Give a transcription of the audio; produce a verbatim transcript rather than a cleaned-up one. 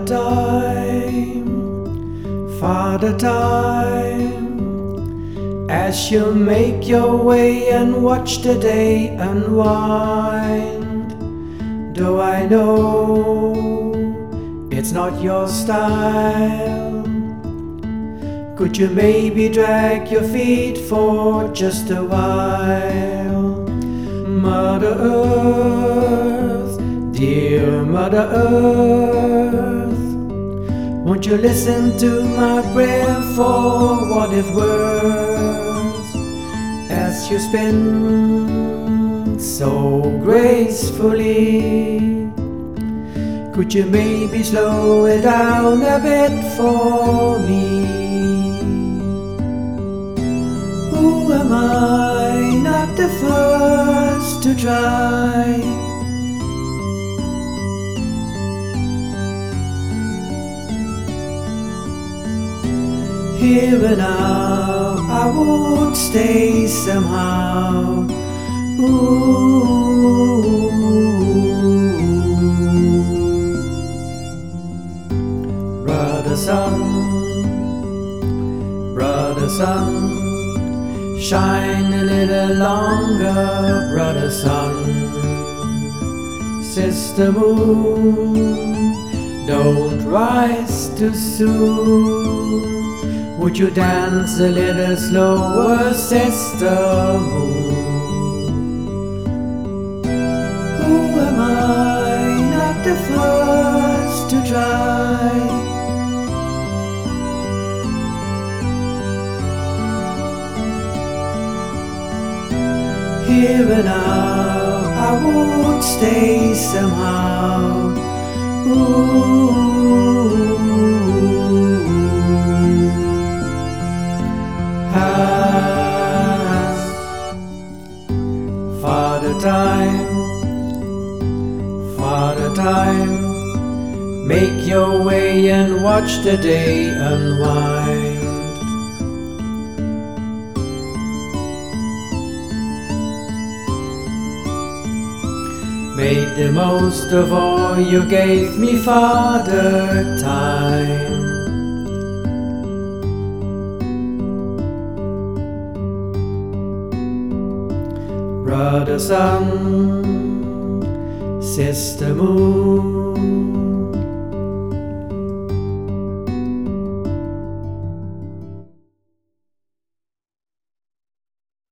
time, Father Time, as you make your way and watch the day unwind. Though I know it's not your style, could you maybe drag your feet for just a while? Mother Earth, dear Mother Earth, won't you listen to my prayer for what it's worth? As you spin so gracefully, could you maybe slow it down a bit for me? Who am I not the first to try? Here and now, I won't stay somehow. Ooh. Brother sun, brother sun, shine a little longer, brother sun. Sister moon, don't rise too soon. Would you dance a little slower, sister moon? Who am I not the first to try? Here and now, I won't stay somehow. Ooh. Has Father Time, Father Time, make your way and watch the day unwind. Make the most of all you gave me, Father Time. Brother sun, sister moon,